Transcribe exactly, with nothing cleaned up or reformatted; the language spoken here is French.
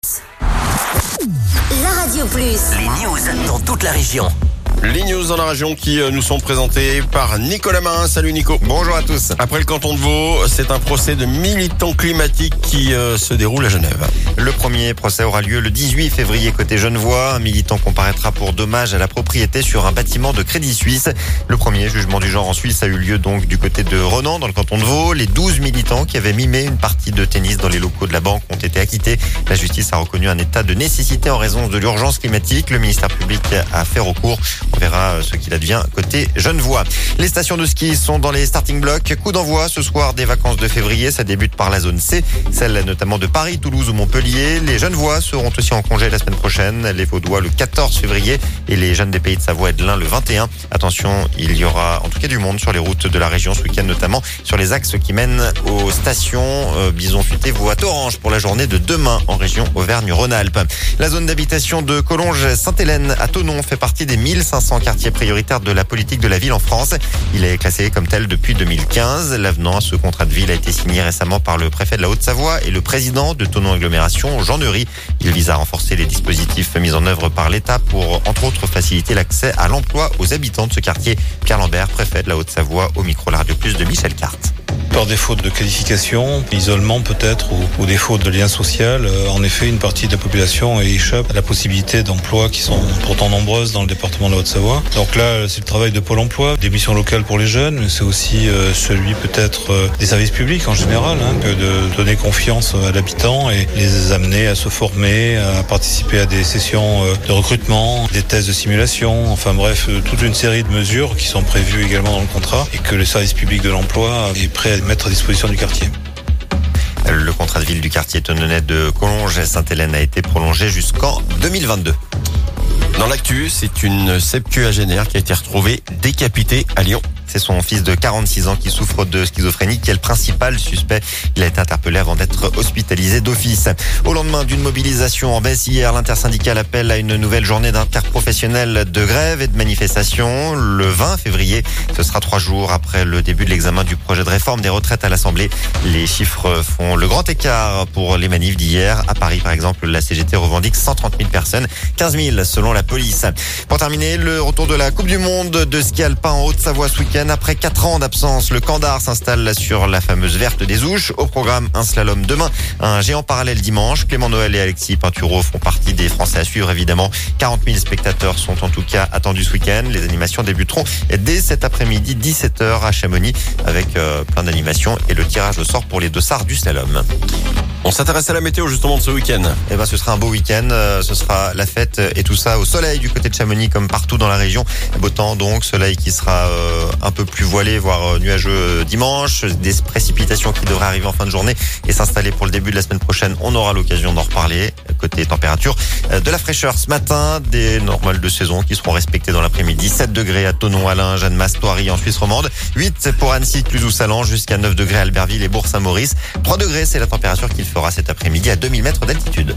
La Radio Plus. Les news dans toute la région. Les news dans la région qui nous sont présentées par Nicolas Marin. Salut Nico. Bonjour à tous. Après le canton de Vaud, c'est un procès de militants climatiques qui euh, se déroule à Genève. Le premier procès aura lieu le dix-huit février côté Genevois. Un militant comparaîtra pour dommage à la propriété sur un bâtiment de Crédit Suisse. Le premier jugement du genre en Suisse a eu lieu donc du côté de Renan dans le canton de Vaud. Les douze militants qui avaient mimé une partie de tennis dans les locaux de la banque ont été acquittés. La justice a reconnu un état de nécessité en raison de l'urgence climatique. Le ministère public a fait recours. On verra ce qu'il advient côté Genevois. Les stations de ski sont dans les starting blocks. Coup d'envoi ce soir des vacances de février. Ça débute par la zone C, celle notamment de Paris, Toulouse ou Montpellier. Les Genevois seront aussi en congé la semaine prochaine. Les Vaudois le quatorze février et les jeunes des Pays de Savoie et de l'Ain le vingt et un. Attention, il y aura en tout cas du monde sur les routes de la région ce week-end, notamment sur les axes qui mènent aux stations. Euh, Bison Futé, Vaud à Orange pour la journée de demain en région Auvergne-Rhône-Alpes. La zone d'habitation de Collonges-Sainte-Hélène à Thonon fait partie des mille cinq cents quartiers prioritaire de la politique de la ville en France. Il est classé comme tel depuis deux mille quinze. L'avenant à ce contrat de ville a été signé récemment par le préfet de la Haute-Savoie et le président de Thonon Agglomération, Jean Neury. Il vise à renforcer les dispositifs mis en œuvre par l'État pour, entre autres, faciliter l'accès à l'emploi aux habitants de ce quartier. Pierre Lambert, préfet de la Haute-Savoie, au micro La Radio Plus de Michel Carte. Par défaut de qualification, isolement peut-être, ou, ou défaut de lien social, euh, en effet, une partie de la population échappe à la possibilité d'emplois qui sont pourtant nombreuses dans le département de la Haute-Savoie. Donc là, c'est le travail de Pôle emploi, des missions locales pour les jeunes, mais c'est aussi euh, celui peut-être euh, des services publics en général, hein, que de donner confiance à l'habitant et les amener à se former, à participer à des sessions euh, de recrutement, des tests de simulation, enfin bref, euh, toute une série de mesures qui sont prévues également dans le contrat et que le service public de l'emploi est prêt à mettre à disposition du quartier. Le contrat de ville du quartier tonnonnais de Collonges-Sainte-Hélène a été prolongé jusqu'en deux mille vingt-deux. Dans l'actu, c'est une septuagénaire qui a été retrouvée décapitée à Lyon. C'est son fils de quarante-six ans qui souffre de schizophrénie qui est le principal suspect. Il a été interpellé avant d'être hospitalisé d'office. Au lendemain d'une mobilisation en baisse hier, l'intersyndicale appelle à une nouvelle journée d'interprofessionnelle de grève et de manifestation. Le vingt février, ce sera trois jours après le début de l'examen du projet de réforme des retraites à l'Assemblée. Les chiffres font le grand écart pour les manifs d'hier. À Paris, par exemple, la C G T revendique cent trente mille personnes, quinze mille selon la police. Pour terminer, le retour de la Coupe du Monde de ski alpin en Haute-Savoie ce week-end. Après quatre ans d'absence, le Candar s'installe sur la fameuse verte des Ouches. Au programme, un slalom demain, un géant parallèle dimanche. Clément Noël et Alexis Pinturo font partie des Français à suivre, évidemment. quarante mille spectateurs sont en tout cas attendus ce week-end. Les animations débuteront dès cet après-midi, dix-sept heures à Chamonix, avec euh, plein d'animations et le tirage au sort pour les dossards du slalom. On s'intéresse à la météo justement de ce week-end. Eh ben, ce sera un beau week-end. Euh, ce sera la fête et tout ça au soleil du côté de Chamonix comme partout dans la région. Beau temps donc, soleil qui sera euh, un peu plus voilé, voire nuageux euh, dimanche. Des précipitations qui devraient arriver en fin de journée et s'installer pour le début de la semaine prochaine. On aura l'occasion d'en reparler. Côté température, euh, de la fraîcheur ce matin, des normales de saison qui seront respectées dans l'après-midi. sept degrés à Thonon, Alain, Jeanne-Masse, Thoiry en Suisse romande. huit pour Annecy, Cluse ou Sallange, jusqu'à neuf degrés à Albertville et Bourg-Saint-Maurice. trois degrés, c'est la température qu'il fera cet après-midi à deux mille mètres d'altitude.